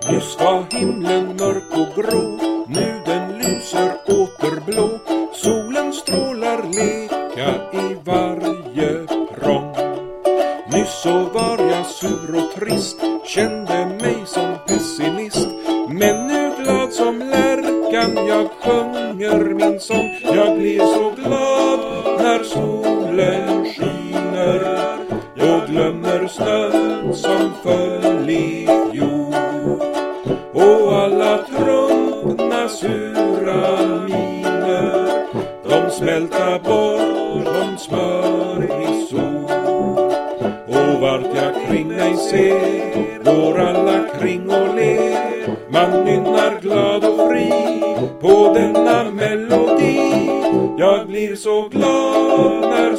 Nyss var himlen mörk och grå, nu den lyser återblå. Solen strålar leka i varje prång. Nyss så var jag sur och trist, kände mig som pessimist. Men nu glad som lärkan, jag sjunger min sång. Jag blir så glad när solen skiner och glömmer snön som föll i fjol. Och alla trumpna sura miner, de smälta bort som smör i sol. Och vart jag kring mig ser, går alla kring och ler. Man nynnar glad och fri på denna melodi. Jag blir så glad när